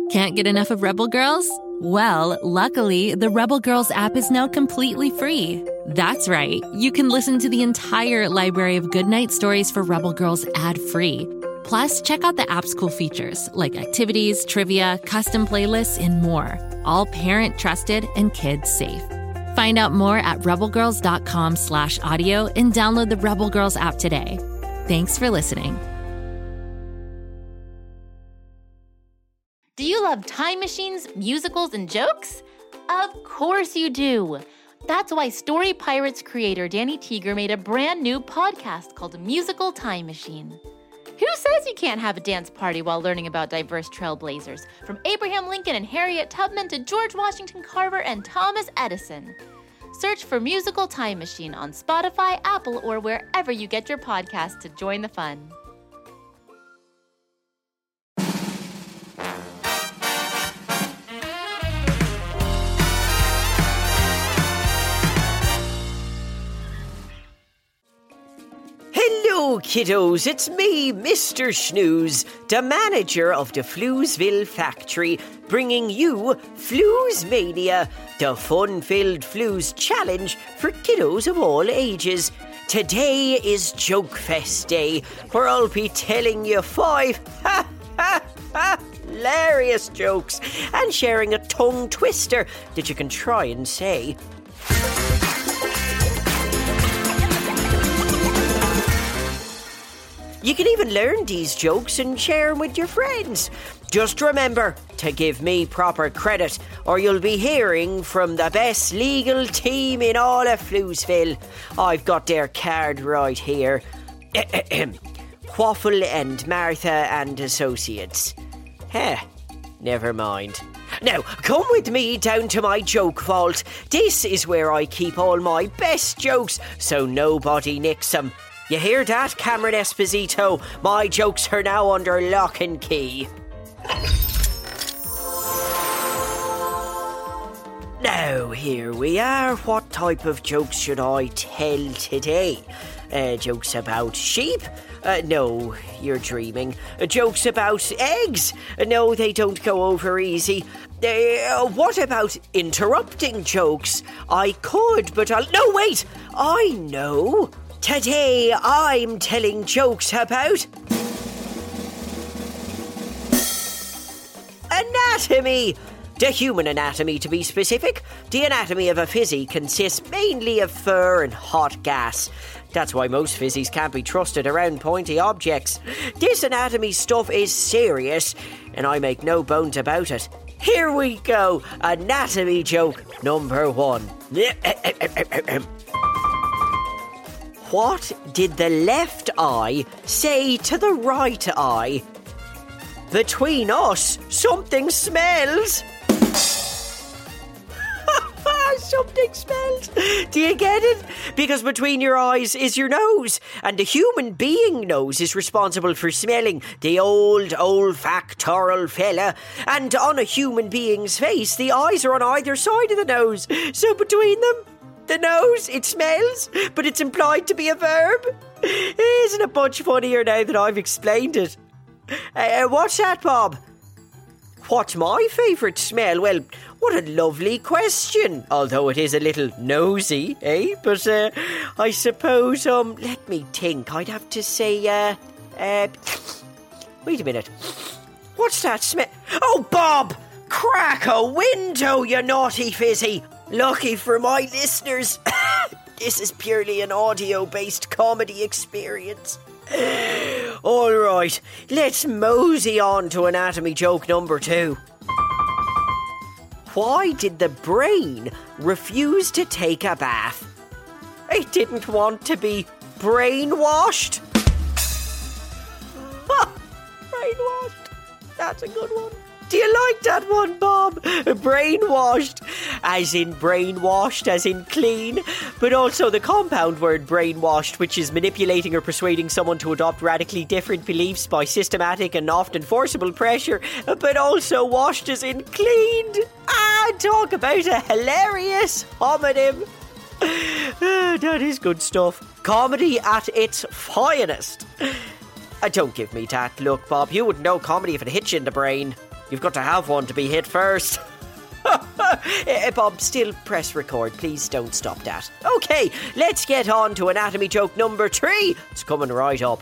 Can't get enough of Rebel Girls? Well, luckily, the Rebel Girls app is now completely free. That's right. You can listen to the entire library of goodnight stories for Rebel Girls ad-free. Plus, check out the app's cool features like activities, trivia, custom playlists, and more. All parent-trusted and kids-safe. Find out more at rebelgirls.com/audio and download the Rebel Girls app today. Thanks for listening. Do you love time machines, musicals, and jokes? Of course you do. That's why Story Pirates creator Danny Teeger made a brand new podcast called Musical Time Machine. Who says you can't have a dance party while learning about diverse trailblazers, from Abraham Lincoln and Harriet Tubman to George Washington Carver and Thomas Edison? Search for Musical Time Machine on Spotify, Apple, or wherever you get your podcasts to join the fun. Hello, kiddos, it's me, Mr. Snooze, the manager of the Floozeville factory, bringing you Floozemania, the fun-filled Flooze challenge for kiddos of all ages. Today is Joke Fest Day, where I'll be telling you 5 hilarious jokes and sharing a tongue twister that you can try and say. You can even learn these jokes and share them with your friends. Just remember to give me proper credit, or you'll be hearing from the best legal team in all of Floozeville. I've got their card right here. Quaffle and Martha and Associates. Never mind. Now, come with me down to my joke vault. This is where I keep all my best jokes, so nobody nicks them. You hear that, Cameron Esposito? My jokes are now under lock and key. Now, here we are. What type of jokes should I tell today? Jokes about sheep? No, you're dreaming. Jokes about eggs? No, they don't go over easy. What about interrupting jokes? I could, but I'll... No, wait! I know! Today, I'm telling jokes about anatomy. The human anatomy, to be specific. The anatomy of a fizzy consists mainly of fur and hot gas. That's why most fizzies can't be trusted around pointy objects. This anatomy stuff is serious, and I make no bones about it. Here we go. Anatomy joke number 1. What did the left eye say to the right eye? Between us, something smells. Something smells. Do you get it? Because between your eyes is your nose, and the human being nose is responsible for smelling, the old olfactoral fella. And on a human being's face, the eyes are on either side of the nose. So between them, the nose, it smells, but it's implied to be a verb. Isn't it much funnier now that I've explained it? What's that, Bob? What's my favourite smell? Well, what a lovely question. Although it is a little nosy, eh? But I suppose, let me think. I'd have to say, wait a minute. What's that smell? Oh, Bob! Crack a window, you naughty fizzy! Lucky for my listeners, this is purely an audio-based comedy experience. All right, let's mosey on to anatomy joke number 2. Why did the brain refuse to take a bath? It didn't want to be brainwashed. Brainwashed. That's a good one. Do you like that one, Bob? Brainwashed, as in brainwashed, as in clean, but also the compound word brainwashed, which is manipulating or persuading someone to adopt radically different beliefs by systematic and often forcible pressure, but also washed as in cleaned. Talk about a hilarious homonym. That is good stuff. Comedy at its finest. Don't give me that look, Bob. You wouldn't know comedy if it hit you in the brain. You've got to have one to be hit first. Bob, still press record. Please don't stop that. Okay, let's get on to anatomy joke number 3. It's coming right up.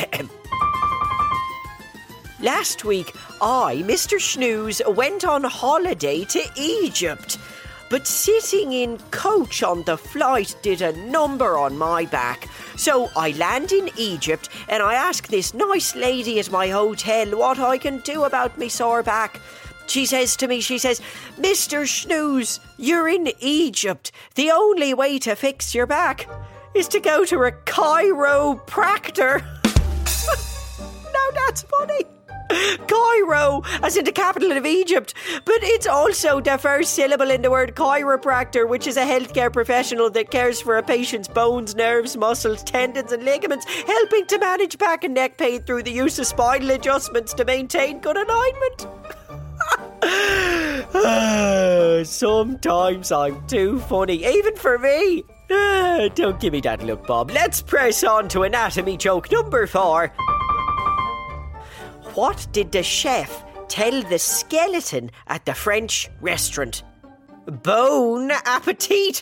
Last week, I, Mr. Snooze, went on holiday to Egypt. But sitting in coach on the flight did a number on my back. So I land in Egypt and I ask this nice lady at my hotel what I can do about me sore back. She says to me, Mr. Snooze, you're in Egypt. The only way to fix your back is to go to a chiropractor. Now that's funny. Cairo, as in the capital of Egypt, but it's also the first syllable in the word chiropractor, which is a healthcare professional that cares for a patient's bones, nerves, muscles, tendons and ligaments, helping to manage back and neck pain through the use of spinal adjustments to maintain good alignment. Sometimes I'm too funny, even for me. Don't give me that look, Bob. Let's press on to anatomy joke number 4. What did the chef tell the skeleton at the French restaurant? Bon appetit.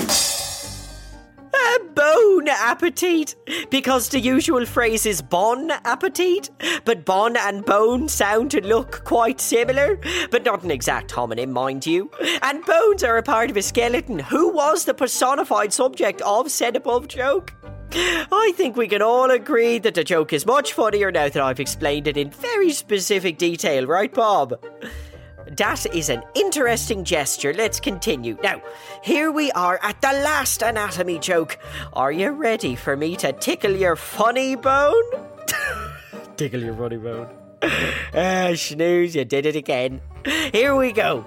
Bon appetit. Because the usual phrase is bon appetit, but bon and bone sound to look quite similar, but not an exact homonym, mind you. And bones are a part of a skeleton. Who was the personified subject of said above joke? I think we can all agree that the joke is much funnier now that I've explained it in very specific detail, right, Bob? That is an interesting gesture. Let's continue. Now, here we are at the last anatomy joke. Are you ready for me to tickle your funny bone? Tickle your funny bone. Snooze, you did it again. Here we go.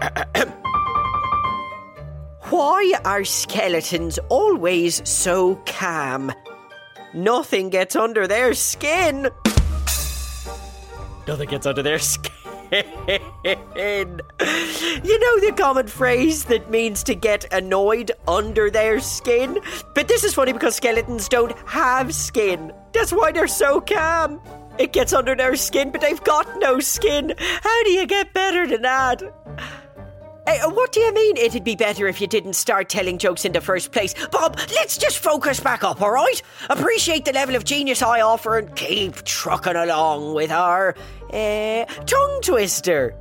Why are skeletons always so calm? Nothing gets under their skin. Nothing gets under their skin. You know the common phrase that means to get annoyed under their skin? But this is funny because skeletons don't have skin. That's why they're so calm. It gets under their skin, but they've got no skin. How do you get better than that? Hey, what do you mean it'd be better if you didn't start telling jokes in the first place? Bob, let's just focus back up, alright? Appreciate the level of genius I offer and keep trucking along with our, tongue twister.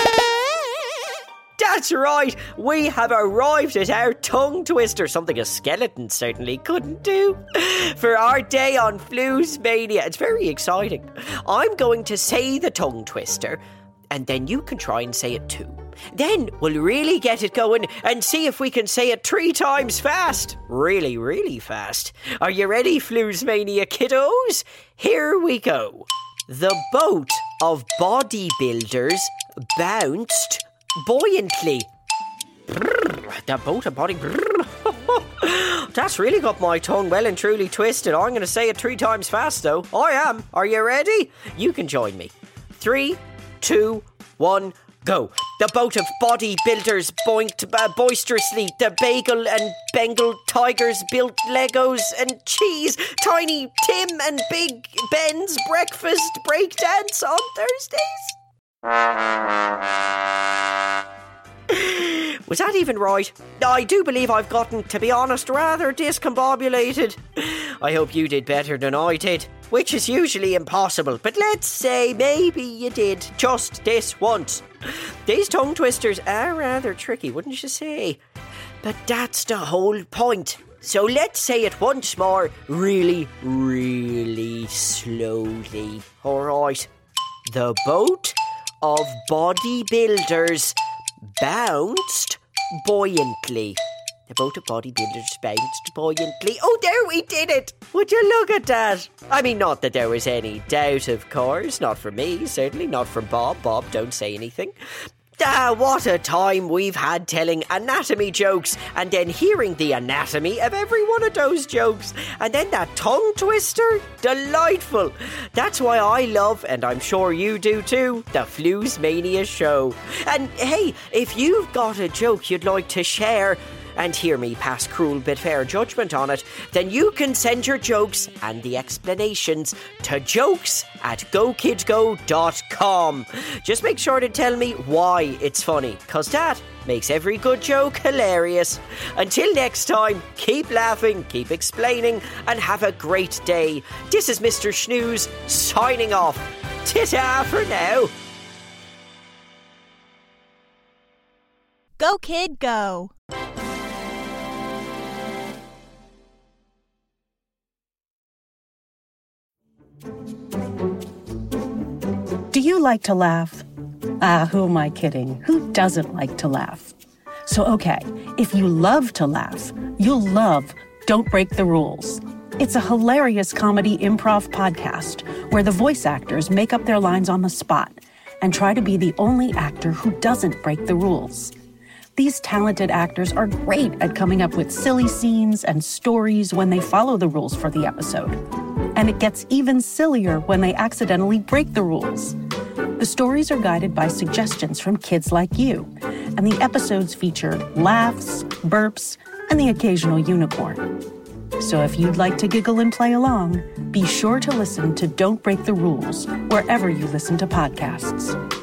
That's right, we have arrived at our tongue twister, something a skeleton certainly couldn't do. For our day on Flues Mania, it's very exciting. I'm going to say the tongue twister, and then you can try and say it too. Then we'll really get it going and see if we can say it 3 times fast. Really, really fast. Are you ready, Floosmania kiddos? Here we go. The boat of bodybuilders bounced buoyantly. The boat of bodybuilders. That's really got my tongue well and truly twisted. I'm going to say it 3 times fast though. I am. Are you ready? You can join me. 3, 2, 1, go. The boat of bodybuilders boinked boisterously. The Bagel and Bengal tigers built Legos and cheese. Tiny Tim and Big Ben's breakfast breakdance on Thursdays. Was that even right? I do believe I've gotten, to be honest, rather discombobulated. I hope you did better than I did, which is usually impossible, but let's say maybe you did, just this once. These tongue twisters are rather tricky, wouldn't you say? But that's the whole point. So let's say it once more, really, really slowly. Alright. The boat of bodybuilders bounced buoyantly. The boat of bodybuilders bounced buoyantly. Oh, there we did it! Would you look at that? I mean, not that there was any doubt, of course. Not from me, certainly not from Bob. Bob, don't say anything. What a time we've had telling anatomy jokes and then hearing the anatomy of every one of those jokes. And then that tongue twister, delightful. That's why I love, and I'm sure you do too, the Floosmania show. And hey, if you've got a joke you'd like to share, and hear me pass cruel but fair judgment on it, then you can send your jokes and the explanations to jokes@gokidgo.com. Just make sure to tell me why it's funny, cause that makes every good joke hilarious. Until next time, keep laughing, keep explaining, and have a great day. This is Mr. Snooze signing off. Ta-ta for now. Go Kid Go! Do you like to laugh? Who am I kidding? Who doesn't like to laugh? So, okay, if you love to laugh, you'll love Don't Break the Rules. It's a hilarious comedy improv podcast where the voice actors make up their lines on the spot and try to be the only actor who doesn't break the rules. These talented actors are great at coming up with silly scenes and stories when they follow the rules for the episode. And it gets even sillier when they accidentally break the rules. The stories are guided by suggestions from kids like you, and the episodes feature laughs, burps, and the occasional unicorn. So if you'd like to giggle and play along, be sure to listen to Don't Break the Rules wherever you listen to podcasts.